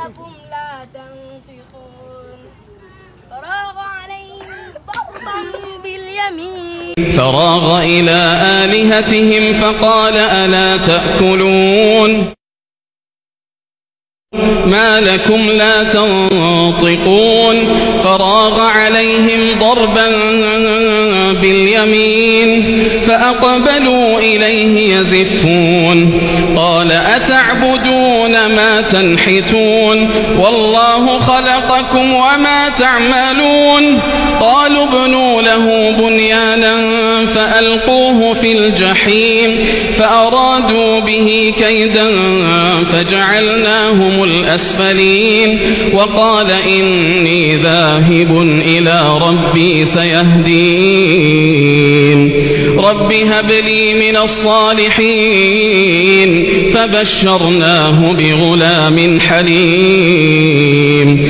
لكم لا تنطقون فراغ عليهم ضربا باليمين فراغ إلى آلهتهم فقال ألا تأكلون ما لكم لا تنطقون فراغ عليهم ضربا باليمين فأقبلوا إليه يزفون قال أتعبدون ما تنحتون والله خلقكم وما تعملون قالوا ابنوا له بنيانا فألقوه في الجحيم فأرادوا به كيدا فجعلناهم الأسفلين وقال إني ذاهب إلى ربي سيهدين رب هب لي من الصالحين فبشرناه بغلام حليم